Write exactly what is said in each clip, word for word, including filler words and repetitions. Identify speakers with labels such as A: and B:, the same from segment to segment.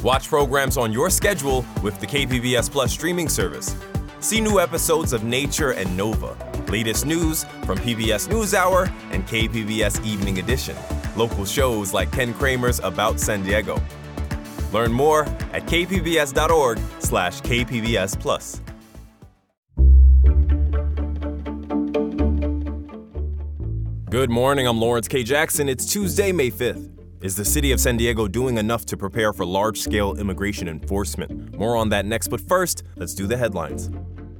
A: Watch programs on your schedule with the K P B S Plus streaming service. See new episodes of Nature and Nova, latest news from P B S NewsHour and K P B S Evening Edition, local shows like Ken Kramer's About San Diego. Learn more at kpbs.org slash kpbs plus. Good morning, I'm Lawrence K. Jackson. It's Tuesday, May fifth. Is the city of San Diego doing enough to prepare for large-scale immigration enforcement? More on that next, but first, let's do the headlines.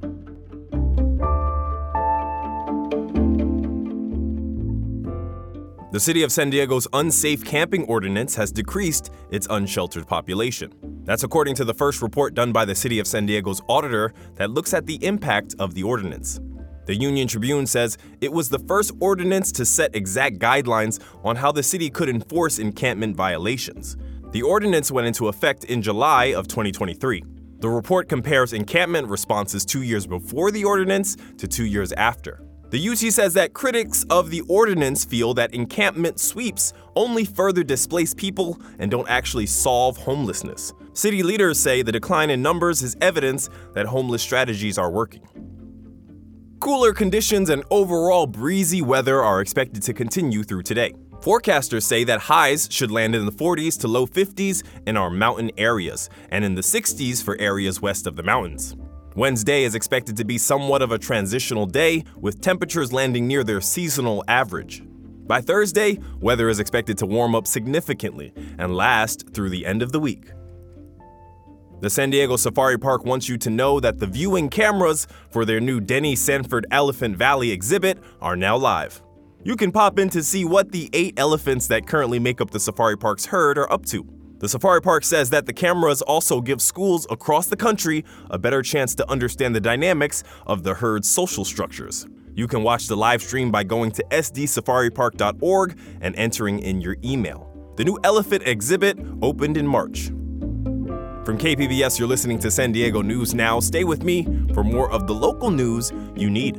A: The city of San Diego's unsafe camping ordinance has decreased its unsheltered population. That's according to the first report done by the city of San Diego's auditor that looks at the impact of the ordinance. The Union Tribune says it was the first ordinance to set exact guidelines on how the city could enforce encampment violations. The ordinance went into effect in July of twenty twenty-three. The report compares encampment responses two years before the ordinance to two years after. The U T says that critics of the ordinance feel that encampment sweeps only further displace people and don't actually solve homelessness. City leaders say the decline in numbers is evidence that homeless strategies are working. Cooler conditions and overall breezy weather are expected to continue through today. Forecasters say that highs should land in the forties to low fifties in our mountain areas and in the sixties for areas west of the mountains. Wednesday is expected to be somewhat of a transitional day, with temperatures landing near their seasonal average. By Thursday, weather is expected to warm up significantly and last through the end of the week. The San Diego Safari Park wants you to know that the viewing cameras for their new Denny Sanford Elephant Valley exhibit are now live. You can pop in to see what the eight elephants that currently make up the Safari Park's herd are up to. The Safari Park says that the cameras also give schools across the country a better chance to understand the dynamics of the herd's social structures. You can watch the live stream by going to s d safari park dot org and entering in your email. The new elephant exhibit opened in March. From K P B S, you're listening to San Diego News Now. Stay with me for more of the local news you need.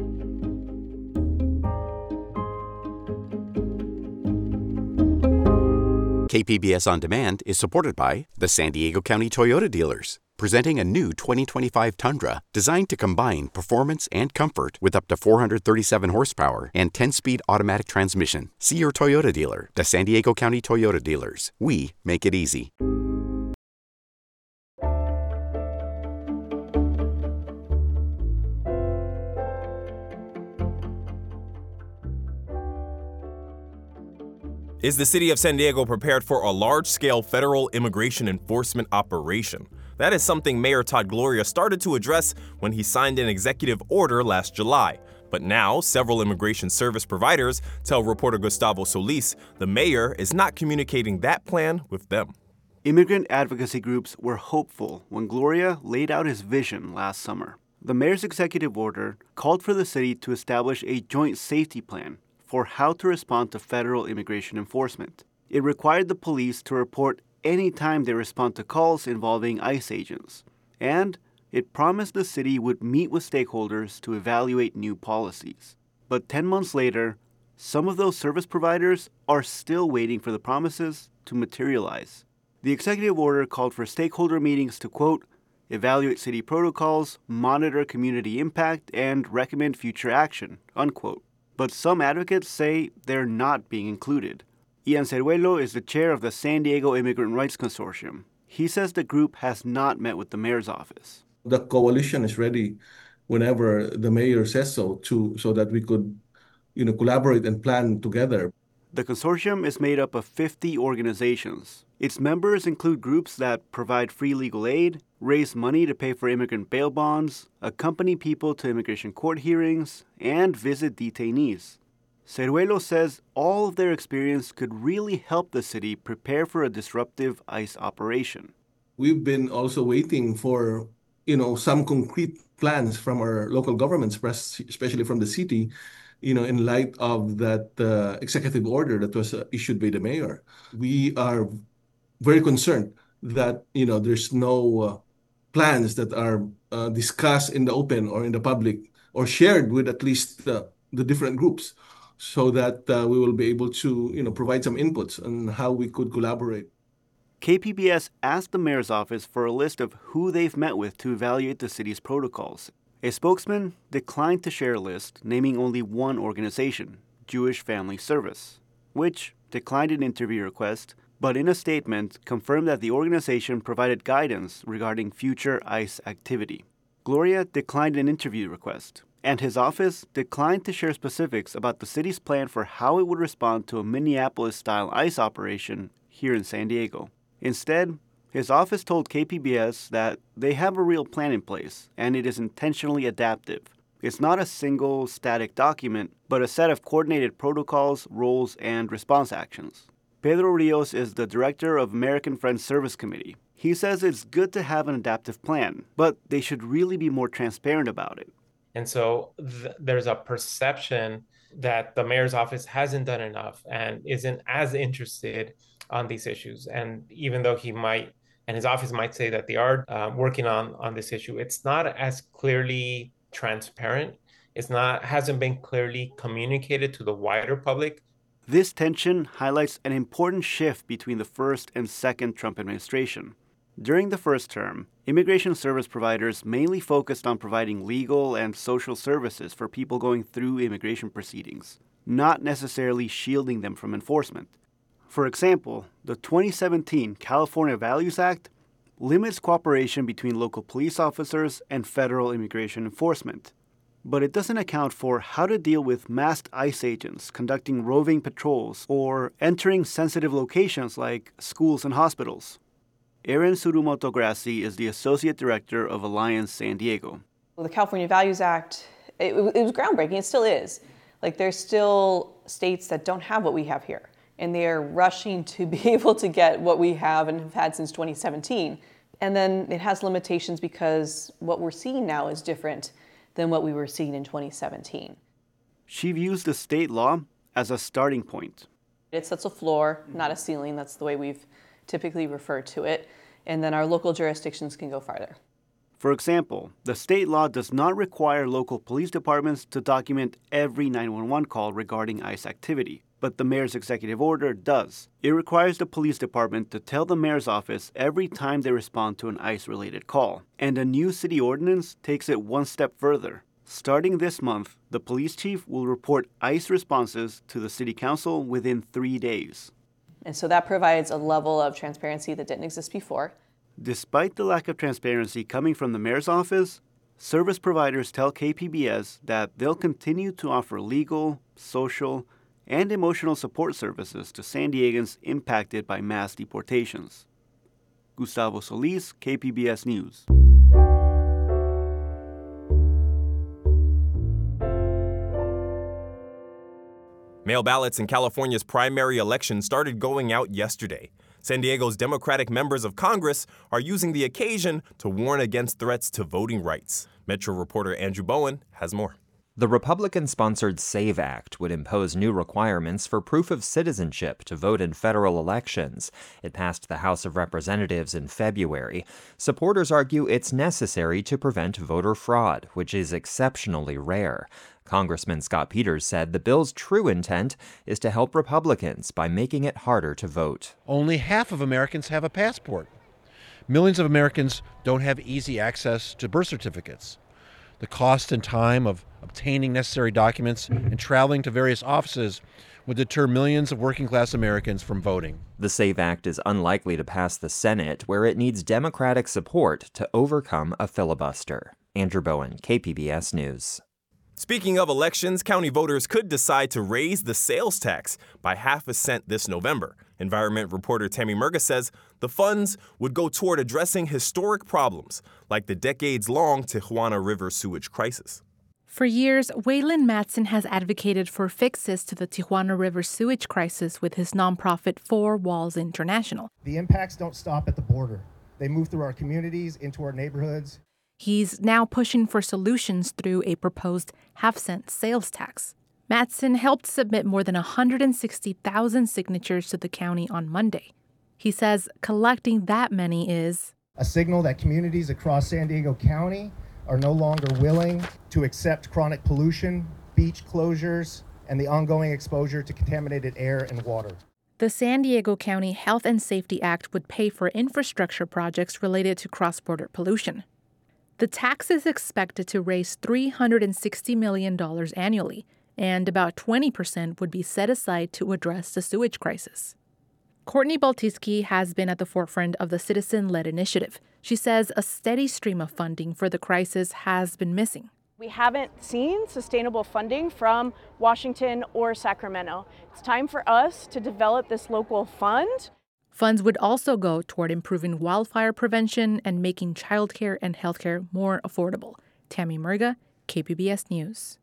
B: K P B S On Demand is supported by the San Diego County Toyota Dealers, presenting a new twenty twenty-five Tundra designed to combine performance and comfort with up to four hundred thirty-seven horsepower and ten-speed automatic transmission. See your Toyota dealer, the San Diego County Toyota Dealers. We make it easy.
A: Is the city of San Diego prepared for a large-scale federal immigration enforcement operation? That is something Mayor Todd Gloria started to address when he signed an executive order last July. But now, several immigration service providers tell reporter Gustavo Solis the mayor is not communicating that plan with them.
C: Immigrant advocacy groups were hopeful when Gloria laid out his vision last summer. The mayor's executive order called for the city to establish a joint safety plan for how to respond to federal immigration enforcement. It required the police to report any time they respond to calls involving ICE agents, and it promised the city would meet with stakeholders to evaluate new policies. But ten months later, some of those service providers are still waiting for the promises to materialize. The executive order called for stakeholder meetings to, quote, evaluate city protocols, monitor community impact, and recommend future action, unquote. But some advocates say they're not being included. Ian Ceruelo is the chair of the San Diego Immigrant Rights Consortium. He says the group has not met with the mayor's office.
D: The coalition is ready whenever the mayor says so, to so that we could, you know, collaborate and plan together.
C: The consortium is made up of fifty organizations. Its members include groups that provide free legal aid, raise money to pay for immigrant bail bonds, accompany people to immigration court hearings, and visit detainees. Ceruelo says all of their experience could really help the city prepare for a disruptive ICE operation.
D: We've been also waiting for, you know, some concrete plans from our local governments, especially from the city, you know, in light of that uh, executive order that was uh, issued by the mayor. We are very concerned that, you know, there's no uh, plans that are uh, discussed in the open or in the public or shared with at least uh, the different groups, so that uh, we will be able to, you know, provide some inputs on how we could collaborate.
C: K P B S asked the mayor's office for a list of who they've met with to evaluate the city's protocols. A spokesman declined to share a list, naming only one organization, Jewish Family Service, which declined an interview request, but in a statement confirmed that the organization provided guidance regarding future ICE activity. Gloria declined an interview request, and his office declined to share specifics about the city's plan for how it would respond to a Minneapolis-style ICE operation here in San Diego. Instead, his office told K P B S that they have a real plan in place, and it is intentionally adaptive. It's not a single, static document, but a set of coordinated protocols, roles, and response actions. Pedro Rios is the director of American Friends Service Committee. He says it's good to have an adaptive plan, but they should really be more transparent about it.
E: And so th- there's a perception that the mayor's office hasn't done enough and isn't as interested on these issues. And even though he might, and his office might say that they are uh, working on, on this issue, it's not as clearly transparent. It's not, hasn't been clearly communicated to the wider public.
C: This tension highlights an important shift between the first and second Trump administration. During the first term, immigration service providers mainly focused on providing legal and social services for people going through immigration proceedings, not necessarily shielding them from enforcement. For example, the twenty seventeen California Values Act limits cooperation between local police officers and federal immigration enforcement, but it doesn't account for how to deal with masked ICE agents conducting roving patrols or entering sensitive locations like schools and hospitals. Erin Tsurumoto Grassi is the Associate Director of Alliance San Diego.
F: Well, the California Values Act, it, it was groundbreaking. It still is. Like, there's still states that don't have what we have here, and they are rushing to be able to get what we have and have had since twenty seventeen. And then it has limitations because what we're seeing now is different than what we were seeing in twenty seventeen.
C: She views the state law as a starting point.
F: It sets a floor, not a ceiling. That's the way we've typically referred to it. And then our local jurisdictions can go farther.
C: For example, the state law does not require local police departments to document every nine one one call regarding ICE activity, but the mayor's executive order does. It requires the police department to tell the mayor's office every time they respond to an ICE-related call. And a new city ordinance takes it one step further. Starting this month, the police chief will report ICE responses to the city council within three days.
F: And so that provides a level of transparency that didn't exist before.
C: Despite the lack of transparency coming from the mayor's office, service providers tell K P B S that they'll continue to offer legal, social, and emotional support services to San Diegans impacted by mass deportations. Gustavo Solis, K P B S News.
A: Mail ballots in California's primary election started going out yesterday. San Diego's Democratic members of Congress are using the occasion to warn against threats to voting rights. Metro reporter Andrew Bowen has more.
G: The Republican-sponsored SAVE Act would impose new requirements for proof of citizenship to vote in federal elections. It passed the House of Representatives in February. Supporters argue it's necessary to prevent voter fraud, which is exceptionally rare. Congressman Scott Peters said the bill's true intent is to help Republicans by making it harder to vote.
H: Only half of Americans have a passport. Millions of Americans don't have easy access to birth certificates. The cost and time of obtaining necessary documents and traveling to various offices would deter millions of working-class Americans from voting.
G: The SAVE Act is unlikely to pass the Senate, where it needs Democratic support to overcome a filibuster. Andrew Bowen, K P B S News.
A: Speaking of elections, county voters could decide to raise the sales tax by half a cent this November. Environment reporter Tammy Murga says the funds would go toward addressing historic problems like the decades-long Tijuana River sewage crisis.
I: For years, Waylon Matson has advocated for fixes to the Tijuana River sewage crisis with his nonprofit Four Walls International.
J: The impacts don't stop at the border. They move through our communities, into our neighborhoods.
I: He's now pushing for solutions through a proposed half-cent sales tax. Matson helped submit more than one hundred sixty thousand signatures to the county on Monday. He says collecting that many is
J: a signal that communities across San Diego County are no longer willing to accept chronic pollution, beach closures, and the ongoing exposure to contaminated air and water.
I: The The San Diego County Health and Safety Act would pay for infrastructure projects related to cross-border pollution. The tax is expected to raise three hundred sixty million dollars annually, and about twenty percent would be set aside to address the sewage crisis. Courtney Baltiski has been at the forefront of the citizen-led initiative. She says a steady stream of funding for the crisis has been missing.
K: We haven't seen sustainable funding from Washington or Sacramento. It's time for us to develop this local fund.
I: Funds would also go toward improving wildfire prevention and making childcare and healthcare more affordable. Tammy Murga, K P B S News.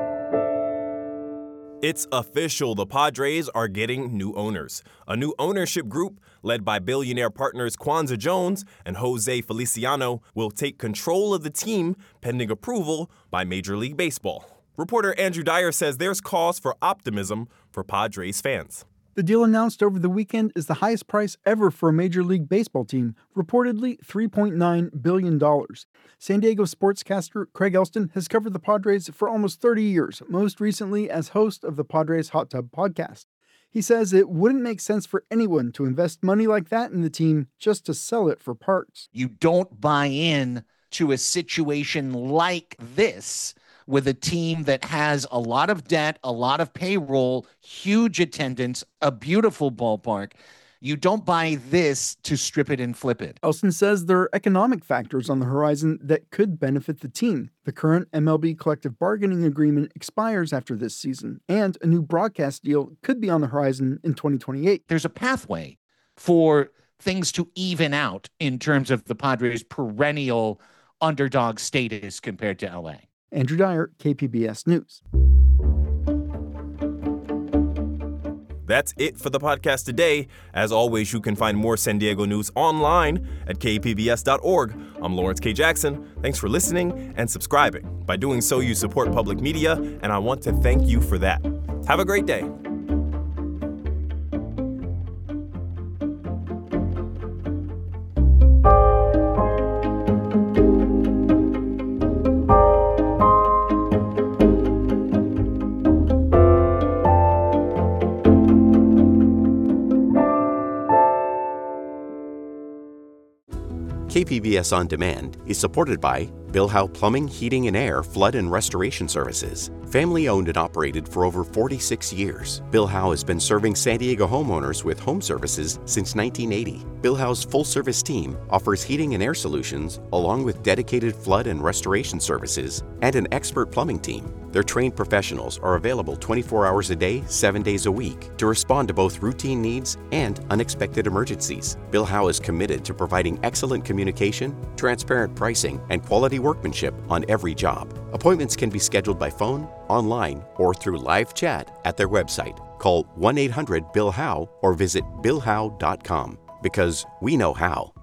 A: It's official. The Padres are getting new owners. A new ownership group led by billionaire partners Kwanzaa Jones and Jose Feliciano will take control of the team pending approval by Major League Baseball. Reporter Andrew Dyer says there's cause for optimism for Padres fans.
L: The deal announced over the weekend is the highest price ever for a Major League Baseball team, reportedly three point nine billion dollars. San Diego sportscaster Craig Elston has covered the Padres for almost thirty years, most recently as host of the Padres Hot Tub podcast. He says it wouldn't make sense for anyone to invest money like that in the team just to sell it for parts.
M: You don't buy in to a situation like this with a team that has a lot of debt, a lot of payroll, huge attendance, a beautiful ballpark. You don't buy this to strip it and flip it.
L: Elston says there are economic factors on the horizon that could benefit the team. The current M L B collective bargaining agreement expires after this season, and a new broadcast deal could be on the horizon in twenty twenty-eight.
M: There's a pathway for things to even out in terms of the Padres' perennial underdog status compared to L A.
L: Andrew Dyer, K P B S News.
A: That's it for the podcast today. As always, you can find more San Diego news online at K P B S dot org. I'm Lawrence K. Jackson. Thanks for listening and subscribing. By doing so, you support public media, and I want to thank you for that. Have a great day.
B: K P B S On Demand is supported by Bill Howe Plumbing, Heating and Air, Flood and Restoration Services. Family owned and operated for over forty-six years, Bill Howe has been serving San Diego homeowners with home services since nineteen eighty. Bill Howe's full-service team offers heating and air solutions along with dedicated flood and restoration services and an expert plumbing team. Their trained professionals are available twenty-four hours a day, seven days a week to respond to both routine needs and unexpected emergencies. Bill Howe is committed to providing excellent communication, transparent pricing, and quality workmanship on every job. Appointments can be scheduled by phone, online, or through live chat at their website. Call one eight hundred Bill Howe or visit bill howe dot com because we know how.